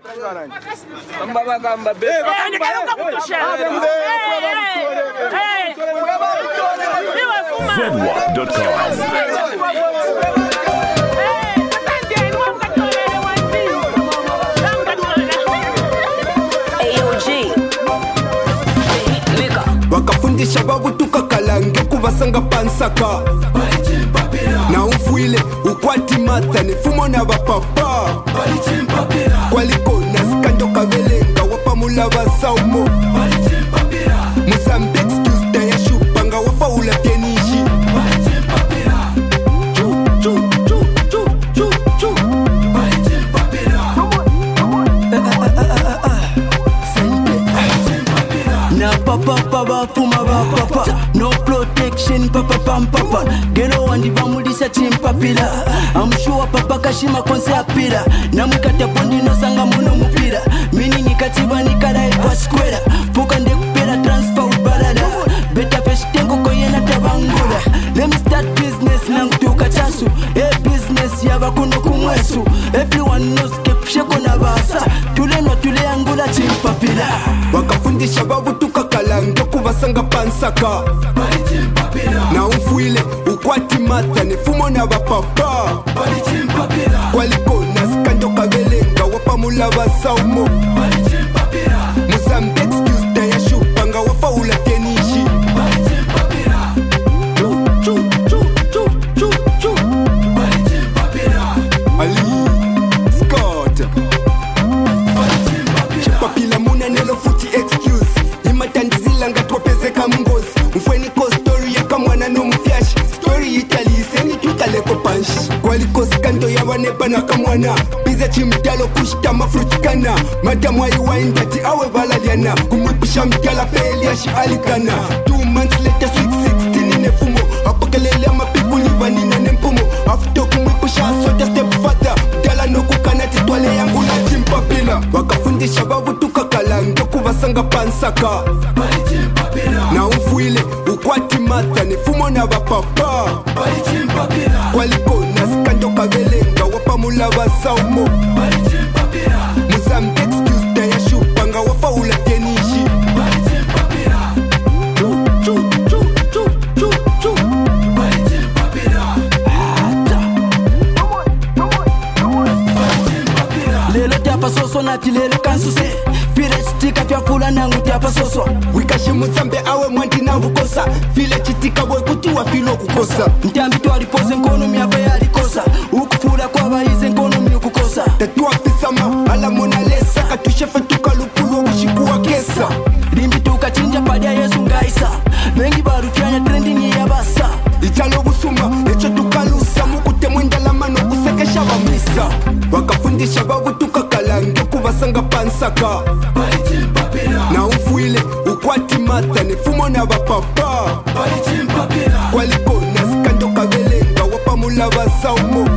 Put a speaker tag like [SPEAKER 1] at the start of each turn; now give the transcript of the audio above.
[SPEAKER 1] Wakafundisha babu tukakalange kubasanga pansaka na umfuile ukwati mata ni fumo na bapapa kwaliko nasikando kavelenga wapamula basaumo Mozambique excuse da ya shupanga wafaula tenishi Papa fuma papa no protection papa pam papa gelo wandi bamulisa chimpapila I'm sure papa kashima konse apira namukata bondi no sanga muno mupira mini nikatiba nikara kwa square fuka nde kupera transfer ubalala beta peshtengo koyena tabangula let me start business nangutuka chasu business yabakuno kumwesu everyone knows kepsheko na basa tulenwa tuleangula chimpapila wakafundisha babu tukakalange kubasanga pansaka na umfuile ukwati mata ni fumo na bapapa kwaliko nasikando kavelenga wapamula basaumo Mozambique excuse da ya shupanga wafaula tenishi Ali Scott Chipapila muna nelo futi excuse imatandizilanga twapezeka mngozi mfweni ko story yaka mwana no mfyashi story Italy seni tutaleko punch kwaliko skando yabanepa na kamwana bize chimtalo kushita mafrutikana madamu ayiwindati awe balaliana kumwipisha mtala peli ashi alikana 2 months later sweet 16 nefumo apakalele amapipu livanina nempumo after kumwipisha soda step further dala no kukanati twale yangu na chimpapila wakafundisha babu tukakalange kubasanga pansaka na umfuile ukwati mata ni fumo na bapapa kwaliko nasikando kavelenga wapamula basaumo Mozambique excuse da ya shupanga wafaula tenishi lelo tiapa soso nati lelo kansuse File chitika pya pula nangu tiapa soso wikashi muzambe awe mwandi na vukosa File chitika we kutuwa filo kukosa Ntiambi tuwa ripoze nkono miapa ya rikosa Ukufula kwa baize nkono mi ukukosa Tatuwa fisama ala mona lesa Katushefe tukalupulu wishikuwa kesa Limbi tukachinja padia yesu ngaisa Vengi baru fianya trendini ya basa Ichalo busuma, echo tukalusa Mukute mwenda lamano kusekesha wamisa Wakafundisha babu tukakalange kubasanga pansaka na umfuile ukwati mata ni fumo na bapapa kwaliko nasikando kavelenga wapamula basaumo